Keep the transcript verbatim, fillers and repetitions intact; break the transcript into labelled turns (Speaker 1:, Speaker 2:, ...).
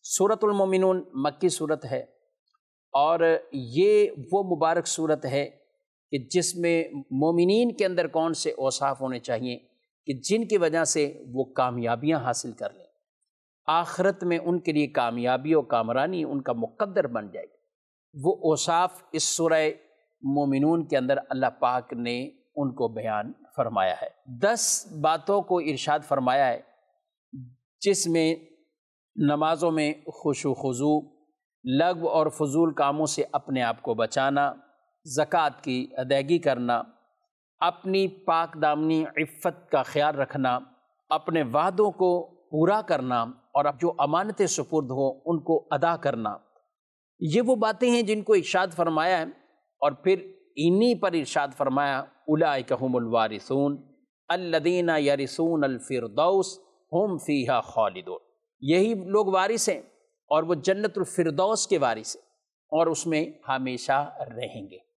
Speaker 1: سورۃ المومنون مکی صورت ہے، اور یہ وہ مبارک صورت ہے کہ جس میں مومنین کے اندر کون سے اوصاف ہونے چاہیے کہ جن کی وجہ سے وہ کامیابیاں حاصل کر لیں، آخرت میں ان کے لیے کامیابی و کامرانی ان کا مقدر بن جائے گی۔ وہ اوصاف اس سورہ مومنون کے اندر اللہ پاک نے ان کو بیان فرمایا ہے۔ دس باتوں کو ارشاد فرمایا ہے جس میں نمازوں میں خشوع و خضوع، لغو اور فضول کاموں سے اپنے آپ کو بچانا، زکوٰۃ کی ادائیگی کرنا، اپنی پاک دامنی عفت کا خیال رکھنا، اپنے وعدوں کو پورا کرنا اور اب جو امانتیں سپرد ہوں ان کو ادا کرنا، یہ وہ باتیں ہیں جن کو ارشاد فرمایا ہے۔ اور پھر انہی پر ارشاد فرمایا اولئک ھم الوارثون الذین یرثون الفردوس ھم فیہا خالدون، یہی لوگ وارث ہیں اور وہ جنت الفردوس کے وارث ہیں اور اس میں ہمیشہ رہیں گے۔